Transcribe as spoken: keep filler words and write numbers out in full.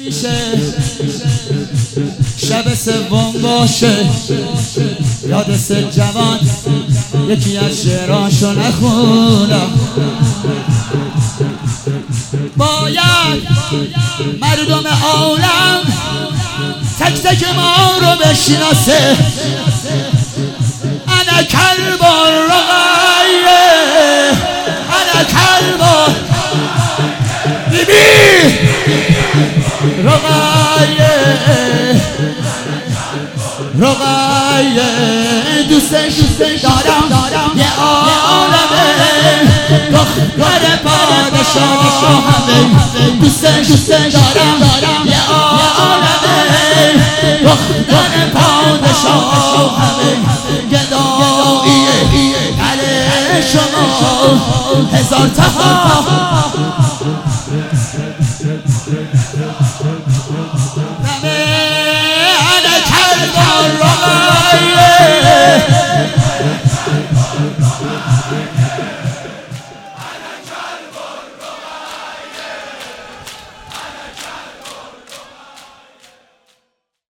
میشه شب سوم باشه یاد سه جوان یکی از شعراشو نخونم باید مردم عالم تک تک ما رو بشناسه انا کلب الرقیه انا کلب بیبی رقیه رقیه دوستش دارم یه عالمه دختر پادشاهمه دوستش دارم یه عالمه دختر پادشاهمه گداییه بله شما هزار تها